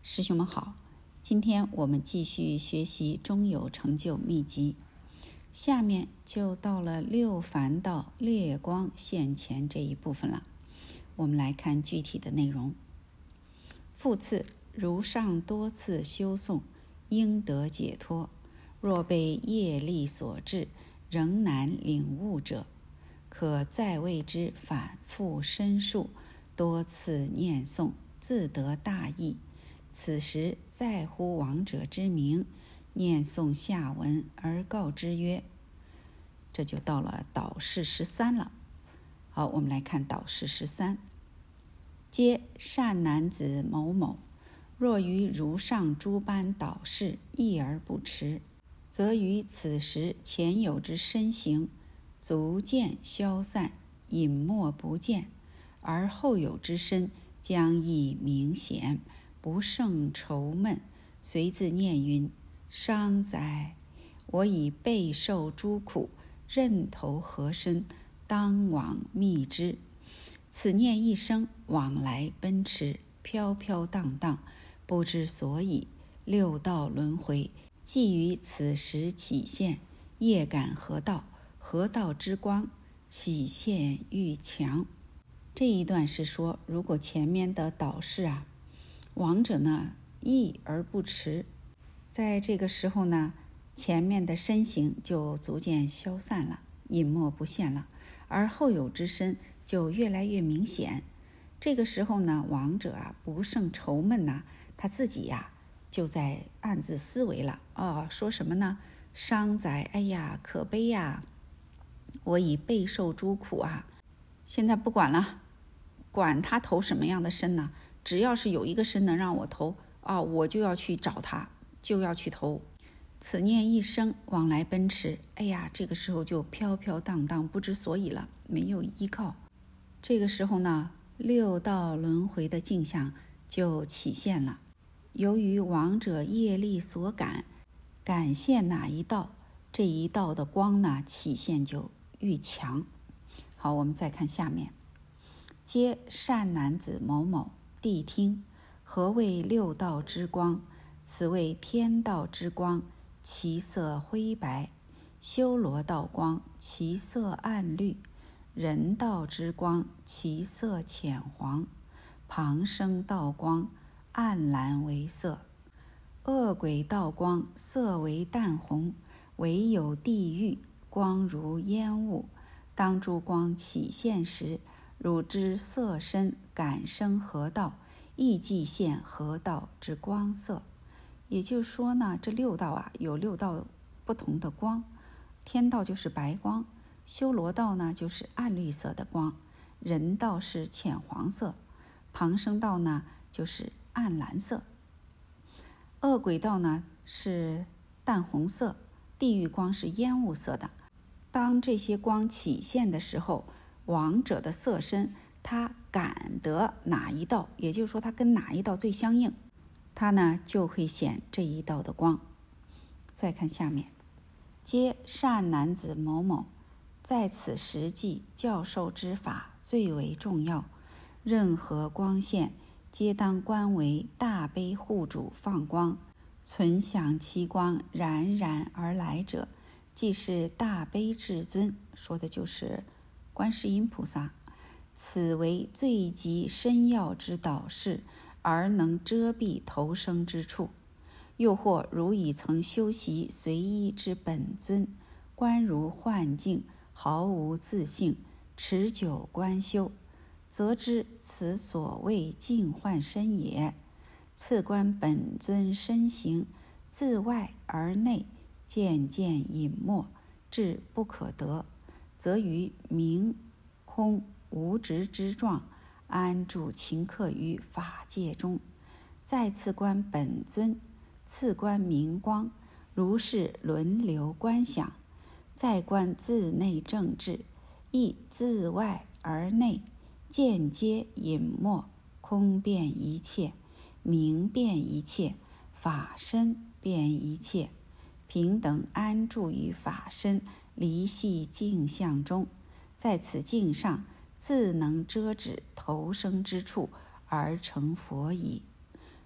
师兄们好，今天我们继续学习中有成就秘籍，下面就到了六凡道烈光现前这一部分了。我们来看具体的内容。复次，如上多次修诵，应得解脱。若被业力所致，仍难领悟者，可再为之反复申述，多次念诵，自得大益。此时在乎亡者之名，念诵下文而告之曰，这就到了导示13了。好，我们来看导示13。皆善男子某某，若于如上诸般导示一而不持，则于此时前有之身形逐渐消散，隐没不见，而后有之身将亦明显，不胜愁闷，随自念云：伤哉！我已备受诸苦，任投何身，当往觅之。此念一生，往来奔驰，飘飘荡荡，不知所以。六道轮回，即于此时起现。业感何道？何道之光？起现愈强。这一段是说，如果前面的导示亡者呢易而不持，在这个时候呢，前面的身形就逐渐消散了，隐没不现了，而后有之身就越来越明显。这个时候呢，亡者不胜愁闷他自己就在暗自思维了说什么呢？伤哉！哎呀，可悲呀！我已备受诸苦现在不管了，管他投什么样的身呢？只要是有一个身能让我投我就要去找他，就要去投。此念一生，往来奔驰，哎呀，这个时候就飘飘荡荡，不知所以了，没有依靠。这个时候呢，六道轮回的镜像就起现了。由于亡者业力所感现哪一道，这一道的光呢起现就愈强。好，我们再看下面。皆善男子某某，谛听，何谓六道之光？此谓天道之光，其色灰白；修罗道光，其色暗绿；人道之光，其色浅黄；旁生道光，暗蓝为色；恶鬼道光，色为淡红；唯有地狱光如烟雾。当诸光起现时，汝知色身感生何道，亦即现何道之光色。也就是说呢，这六道有六道不同的光。天道就是白光，修罗道呢就是暗绿色的光，人道是浅黄色，旁生道呢就是暗蓝色，恶鬼道呢是淡红色，地狱光是烟雾色的。当这些光起现的时候，亡者的色身他感得哪一道，也就是说他跟哪一道最相应，他呢就会显这一道的光。再看下面。皆善男子某某，在此时际教授之法最为重要，任何光现皆当观为大悲护主放光，存想其光冉冉而来者，即是大悲至尊，说的就是观世音菩萨。此为最极深要之导示，而能遮蔽投生之处。又或如已曾修习随依之本尊，观如幻境，毫无自性，持久观修，则知此所谓净幻身也。次观本尊身形，自外而内渐渐隐没，至不可得，则于明空无执之状，安住情客于法界中。再次观本尊，次观明光，如是轮流观想。再观自内正智，亦自外而内渐皆隐没，空遍一切，明遍一切，法身遍一切，平等安住于法身离系镜像中。在此镜上自能遮止投生之处，而成佛矣。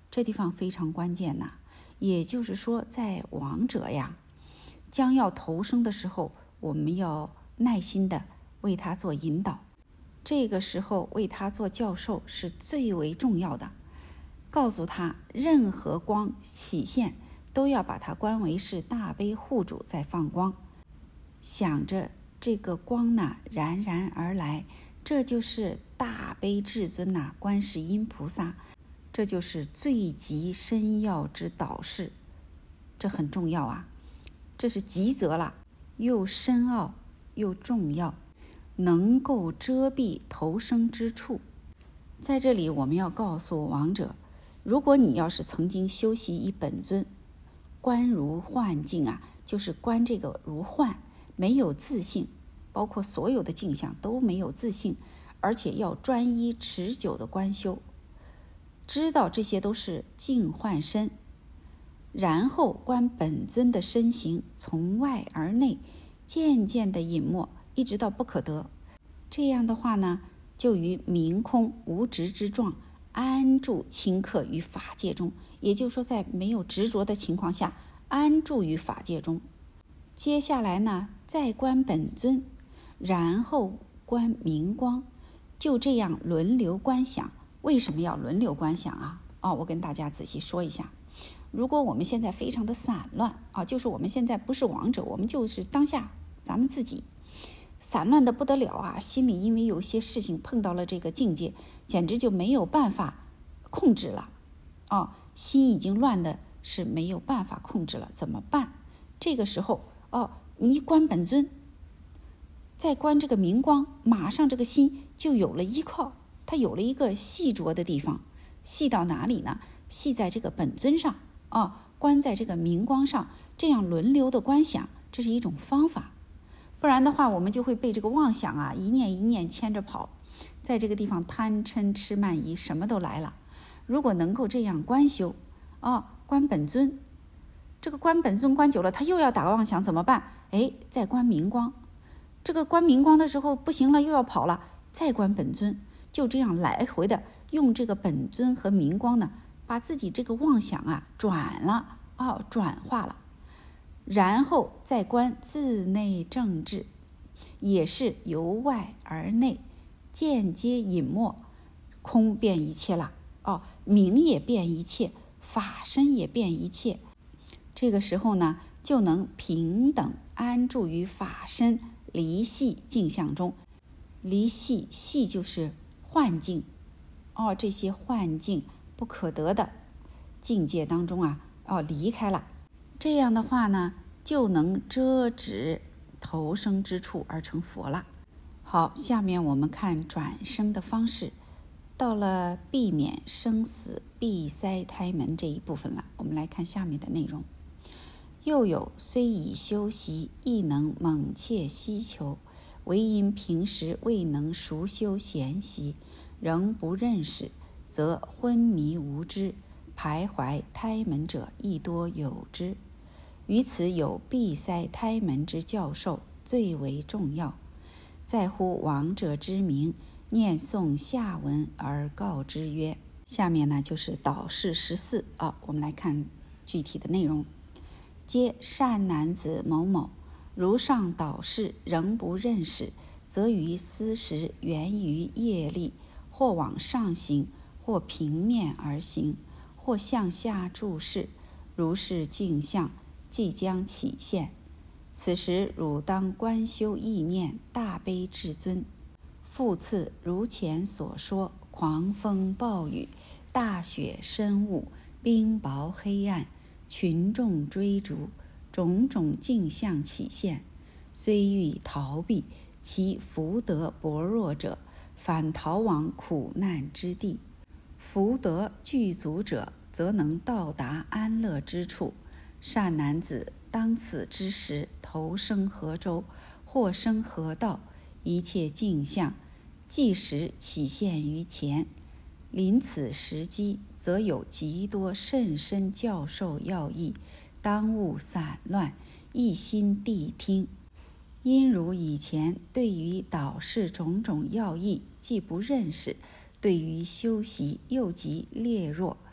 这地方非常关键呐。也就是说，在亡者呀将要投生的时候，我们要耐心的为他做引导。这个时候为他做教授是最为重要的，告诉他任何光起现都要把它观为是大悲护主在放光，想着这个光呢冉冉而来，这就是大悲至尊呐，观世音菩萨，这就是最极深要之导示，这很重要啊，这是极则了，又深奥又重要，能够遮蔽投生之处。在这里我们要告诉亡者，如果你要是曾经修习以本尊观如幻境啊，就是观这个如幻，没有自性，包括所有的镜像都没有自性，而且要专一持久的观修，知道这些都是镜幻身，然后观本尊的身形从外而内渐渐的隐没，一直到不可得。这样的话呢，就于明空无执之状安住顷刻于法界中，也就是说在没有执着的情况下安住于法界中。接下来呢，再观本尊，然后观明光，就这样轮流观想。为什么要轮流观想啊？我跟大家仔细说一下。如果我们现在非常的散乱就是我们现在不是亡者，我们就是当下咱们自己散乱的不得了啊，心里因为有些事情碰到了这个境界，简直就没有办法控制了心已经乱的是没有办法控制了，怎么办？这个时候你一观本尊，再观这个明光，马上这个心就有了依靠，它有了一个细着的地方。细到哪里呢？细在这个本尊上观在这个明光上，这样轮流的观想，这是一种方法。不然的话，我们就会被这个妄想一念一念牵着跑，在这个地方贪嗔痴慢疑什么都来了。如果能够这样观修观本尊，这个观本尊观久了，他又要打妄想怎么办？再观明光，这个观明光的时候不行了，又要跑了，再观本尊，就这样来回的用这个本尊和明光呢，把自己这个妄想转化了，然后再观自内正智，也是由外而内间接隐没，空变一切了明也变一切，法身也变一切。这个时候呢，就能平等安住于法身离系镜像中。离系就是幻境这些幻境不可得的境界当中离开了。这样的话呢，就能遮止投生之处而成佛了。好，下面我们看转生的方式，到了避免生死闭塞胎门这一部分了。我们来看下面的内容。又有虽已修习，亦能猛切希求，唯因平时未能熟修闲习，仍不认识，则昏迷无知，徘徊胎门者亦多有之。于此有闭塞胎门之教授最为重要，在乎亡者之名，念诵下文而告之曰。下面呢就是导示14我们来看具体的内容。皆善男子某某，如上导示仍不认识，则于斯时源于业力，或往上行，或平面而行，或向下注视，如是镜像即将起现。此时汝当观修意念大悲至尊，复次如前所说，狂风暴雨，大雪深雾，冰雹黑暗，群众追逐，种种镜像起现，虽欲逃避，其福德薄弱者，反逃往苦难之地；福德具足者，则能到达安乐之处。善男子当此之时，投生何洲，或生何道，一切镜像即时起现于前。临此时机，则有极多甚深教授要义，当勿散乱，一心谛听。因如以前对于导示种种要义既不认识，对于修习又极劣弱，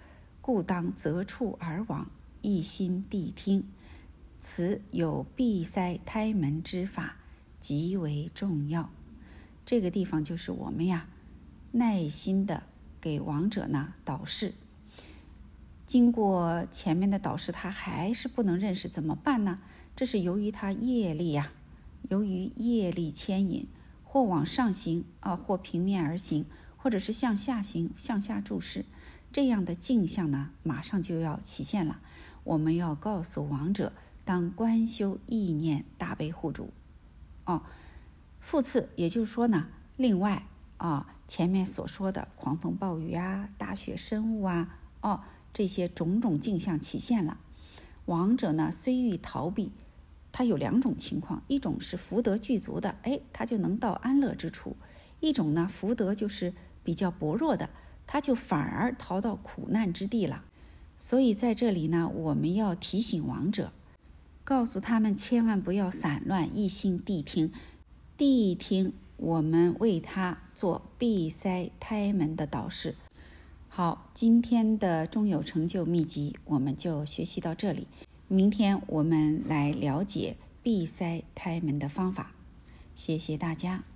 故当择处而往，一心谛听。此有闭塞胎门之法，极为重要。这个地方就是我们耐心的给亡者导示。经过前面的导示，他还是不能认识，怎么办呢？这是由于他业力由于业力牵引，或往上行或平面而行，或者是向下行，向下注视，这样的镜像马上就要起现了。我们要告诉亡者，当观修意念大悲护主。复次，也就是说另外前面所说的狂风暴雨大雪深雾这些种种镜像起现了。亡者虽欲逃避，他有两种情况，一种是福德具足的，他就能到安乐之处；一种福德就是比较薄弱的，他就反而逃到苦难之地了。所以在这里我们要提醒亡者，告诉他们千万不要散乱，一心谛听。谛听我们为他做闭塞胎门的导示。好，今天的中有成就秘籍我们就学习到这里，明天我们来了解闭塞胎门的方法。谢谢大家。